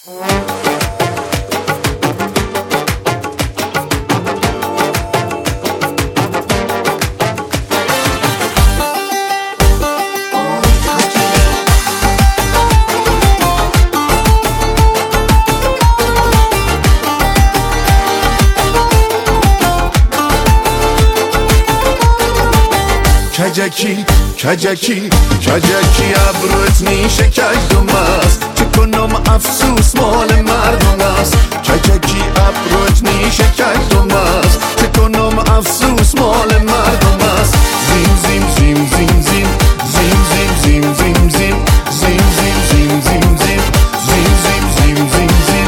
کجکی کجکی کجکی ابروت نیشه کجدم است چه کنم افسوس مال مردم است کجکی ابروت نیشه کجدم است چه کنم افسوس مال مردم است زیم زیم زیم زیم زیم زیم زیم زیم زیم زیم زیم زیم زیم زیم زیم زیم زیم زیم زیم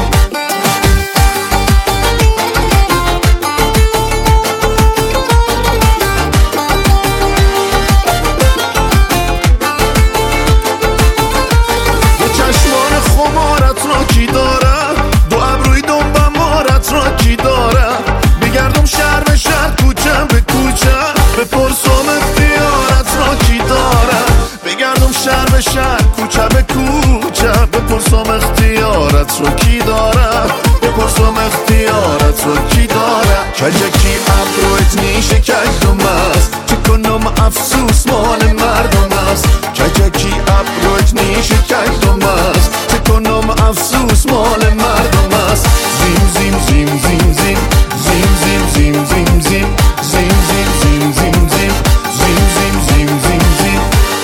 کی داره دو ابروی دنبم مارت را کی داره بگردم شهر به شهر کوچه به کوچه بپرسم اختیارت را کی داره بگردم شهر به شهر کوچه به کوچه بپرسم اختیارت را کی داره بپرسم اختیارت را کی داره کجکی ابروت نیشه کجدم است چه کنم افسوس مال مردم است کجکی ابروت نیشه کجدم است چه کنم افسوس مال مردم است زیم زیم زیم زیم زیم زیم زیم زیم زیم زیم زیم زیم زیم زیم زیم زیم زیم زیم زیم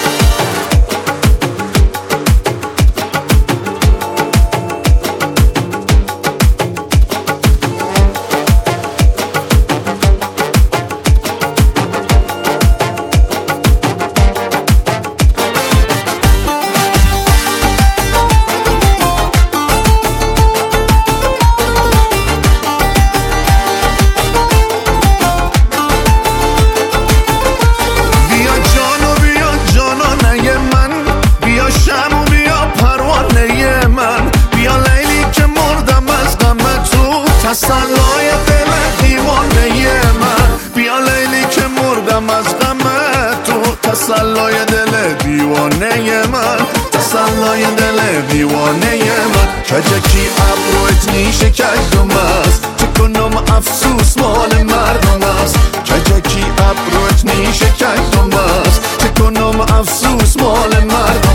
تسلای دل دیوانه من بیا لیلی که مردم از غم تو تسلای دل دیوانه من تسلای دل دیوانه من کجکی ابروت نیشه کجدم است چه کنم افسوس مال مردم است کجکی ابروت نیشه کجدم است چه کنم افسوس مال مردم